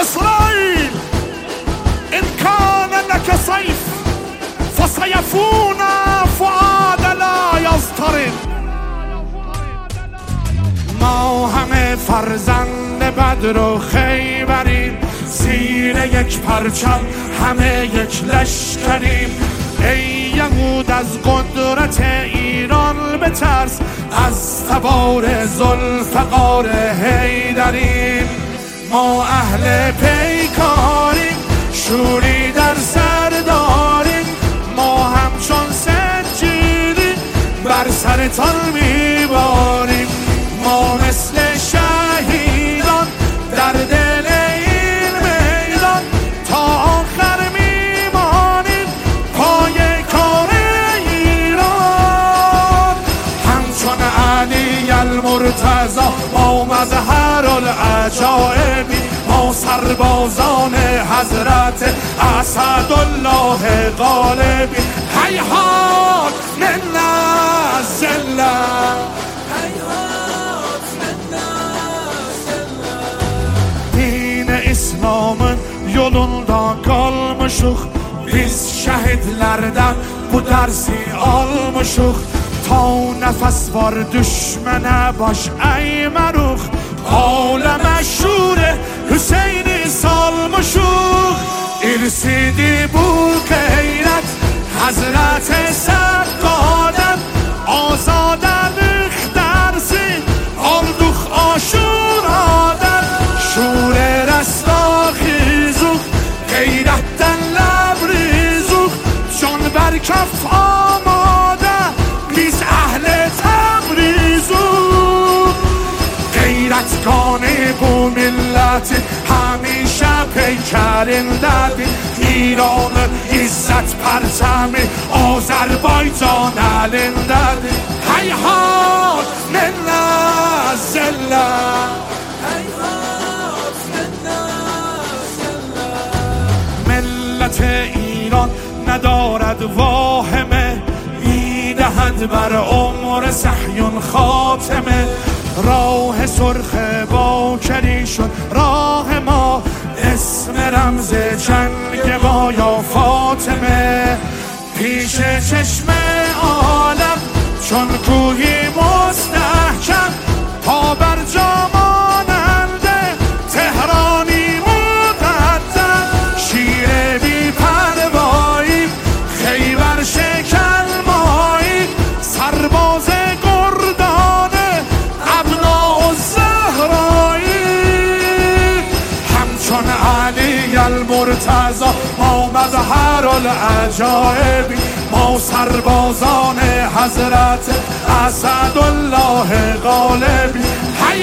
إسرائيل إن كان لك سيف فسيفون فؤاد لا يضطرب. ما همه فرزند بدر و خیبریم، زیر یک پرچم همه یک لشکریم. ای یهود از قدرت ایران بترس، از تبار ذوالفقار حیدریم. ما اهل پیکاریم، شوری در سر داریم. ما همچون سجیلی بر سرتان میباریم. ما مثل شهیدان در دل این میدان تا آخر میمانیم پای کار ایران. همچون علی المرتضی ما مظهر العجایبی، ما سربازان حضرت اسدالله غالبی. هیهات من الذلة، İslam'ın yolunda kalmışıq. Biz şəhidlərdən bu dərsi almışıq. Ta nəfəs var düşmənə baş əyməruq. Alə məşhur Hüseyni salmışıq. İrsidir bu qeyrət Həzrət Səqqadəm. Azadəlik dərsi aldıq Aşuradan. شور رستاخیزوخ غیرتن لبریزوخ، جان بر کف آماده بیز اهل تبریزوخ. غیرتگانی بو ملت همیشه پیکرنددی. ایران عزت پرچمی آذربایجان علنددی. هیهات من الذلة، ایران ندارد واهمه. میدهد بر عمر صهیون خاتمه. راه سرخ باکری شد راه ما، اسم رمز جنگ با یا فاطمه. پیش چشم عالم چون کوهی مستحکم، تا بر جا ماننده تهرانی مقدم. شیر بی پروایی خیبر شکل مایی، سرباز گردان ابناء الزهرایی. همچون علی المرتضی ما مظهر العجایبی، ما سربازان حضرت اسدالله غالبی.